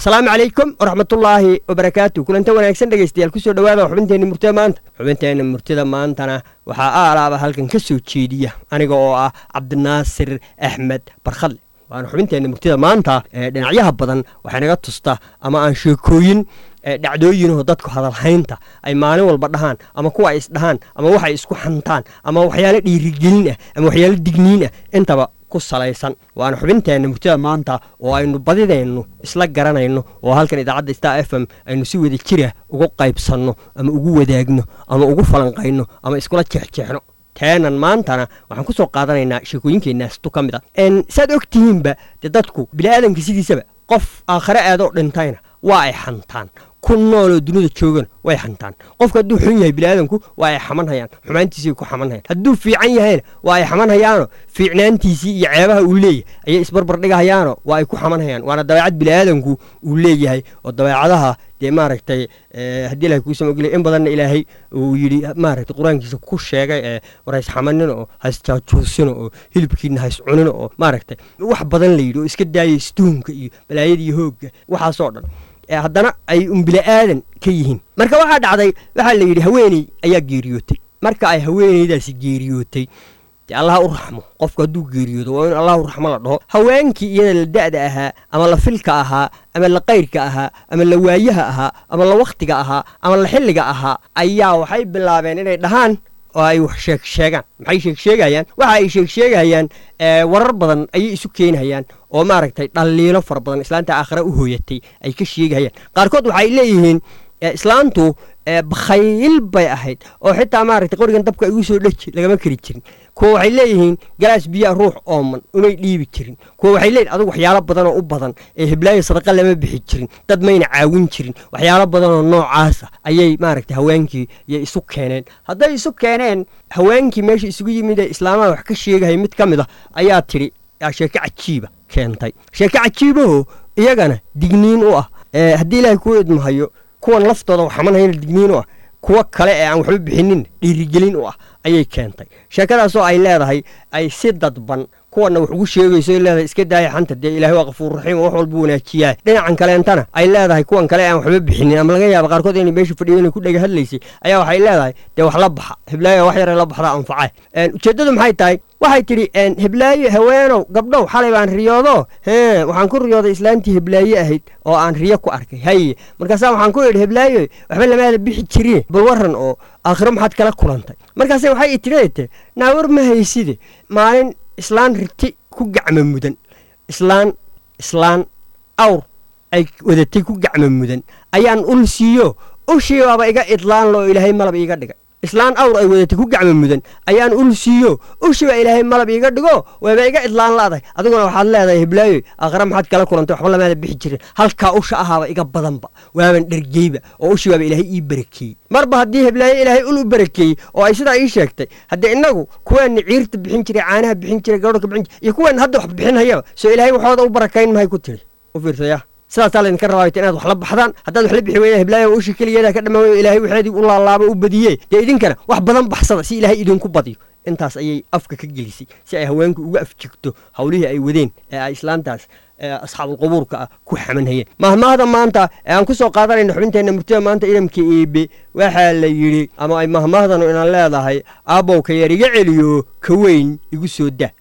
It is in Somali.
السلام عليكم ورحمة الله وبركاته. كل أنت وناكسن دقيستيال كسو دوادا وحبنتين مرتدى مانت حبنتين مرتدى مانتنا وحا آلابا هالكن كسو تشيدية أنيقو عبد الناصر أحمد برخل وأنا حبنتين مرتدى مانتا دنعيها بدن وحانيقا تستا أما أن شيكوين dhacdooyin dadku hadal haynta ay maalin walba dhahaan ama kuwa is dhahaan ama waxay isku xantaan ama waxyaalo dhiirigelin ah ama waxyaalo digniin ah intaba ku salaysan waan xubinteena murtida maanta oo aynu badideyno isla garanayno oo halkan idaacadda Star FM aynu si wada jira ugu qaybsanno ama ugu wadaagno ama ugu falanqayno ama iskula jeexjeexno taanan maantana waxaan ku soo qaadanaynaa sheekooyinkeena sto kamid ah saad ogtihiinba dadku bilaadanka sidiisaba qof aakhire aad oo dhintayna waa ay xantaan كنولو دنيا تشوغن way xantaan qofka haduu xun yahay bilaadanku waa ay xamanayaan xumaantiisa ku xamanayaan haduu fiican yahay waa ay xamanayaan fiicnaantiisa iyo ceebaha uu leeyahay ay isbarbar dhigayaan waa ay ku xamanayaan waana dabeecad bilaadanku uu leeyahay oo dabeecadaha maaragtay hadii ilaahay ku soo galay in badan ilaahay uu yiri maaragtay quraankiisa ku sheegay warays xamanin oo haystaajuusin oo hilibkiina hays cunin oo maaragtay wax badan la yiri oo iska daayay stuunka iyo balaayada iyo hooga waxa soo dhan haddana ay bilaadan ka yihiin marka waxa dhacday waxa la yiri haweeney ayaa geeriyootay marka ay haweeneydaasi geeriyootay Allah u raxmo qofka haduu geeriyoodo waa in Allah u raxmo la dhaho haweenkii iyada la daada ahaa ama la filka ahaa ama la qayrka ahaa ama la waayaha ahaa ama la waqtiga ahaa ama la xilliga ahaa ayaa waxay bilaabeen inay dhahaan oo ay wax sheegaan maxay sheegayaan waxa ay sheegayaan warar badan ay isu keenayaan oo maaragtay dhaliilo far badan islaanta aakhira u hooyatay ay ka sheegayaan qaarkood waxay leeyihiin islaantu bakhayl bay ahayd oo xitaa maaragtay qorigan dabka ay u soo dhaji lagama kari jirin kuwa waxay leeyihiin galaas biyo ruux ooman umay dhiibi jirin kuwa waxay leeyihiin adigu waxyaalo badan oo u badan hiblaayo sadaqa lama bixi jirin dad mayna caawin jirin waxyaalo badan oo noocaas ayay maaragtay haweenkii isu keeneen haday isu keeneen haweenkii meesha isugu yimid islaamaha wax ka sheegay mid kamid ah ayaa tiri sheeko cajiiba keentay sheeko cajiibo iyagana digniin u ah hadii ilaahay ku idmahayo kuwan laftooda waxamanayna digniin u ah kuwa kale aan waxba bixinin dhiirigelin u ah ayay keentay sheekadaas oo ay leedahay ay si dadban kuwana wax ugu sheegayso leedahay iska daay xanta ilaahay waa qafuur raxiim wax walba wanaajiyaa dhinacan kale intana ay leedahay kuwan kale aan waxba bixinin ama laga yaabo qaarkood inay meesha fadhiyeen ku dhaga hadlaysay ayaa waxay leedahay wax la baxa hiblaayo wax yar la baxda anfacay ujeedadu maxay tahay waxay tiri hiblaayo haweenow gabdhow xalay baan riyoodo waxaan ku riyooday islaantii hiblaayo ahayd oo aan riyo ku arkay hay markaas waxaan ku yiri hiblaayo waxba lama bixi jirin bal waran oo aakhiro maxad kala kulantay markaas waxay tiri naawar ma hayside maalin islaan riti ku gacma mudan islaan awr ay wadatay ku gacma mudan ayaan ul siiyo ushii waaba iga idlaan loo ilaahay malab iga dhigay islaan awr ay wadatay ku gacma mudan ayaan ul siiyo ushii waa ilaahay malab iga dhigo waaba iga idlaan laaday adiguna waxaad leedahay hiblaayo aakhira maxad kala kulantay waxba lama bixi jirin halka usha ahaaba iga badanba waaban dhargeyba oo ushii waaba ilaahay ii barakeeyay marba hadii hiblaayo ilaahay ul u barakeeyay oo ay sida ii sheegtay hadda inagu kuwaan ciirta bixin jiray caanaha bixin jiray gabadha bixin iyo kuwaan hadda wax bixinaya soo ilaahay waxooda u barakeyn mahay ku tiri u fiirsaya sidaas la idinka rabaa inaad wax la baxdaan haddaad wax la bixi weeyay hiblaayo ushii kaliyeeda ka dhamaan ilaahay waxeedii u laalaabo u badiyay idinkana wax badan baxsada si ilaahay idinku badiyo intaas ayay afka ka gelisay si ay haweenku uga afjigto hawlihii ay wadeen ay islaantaas asxaabul qubuurka ku xamanayeen mahmaahda maanta aan ku soo qaadanayno xubinteena murtida maanta idamka eebe waxa la yiri ama ay mahmaahdan inaan leedahay aabow ka yar iga celiyo ka weyn igu soo daa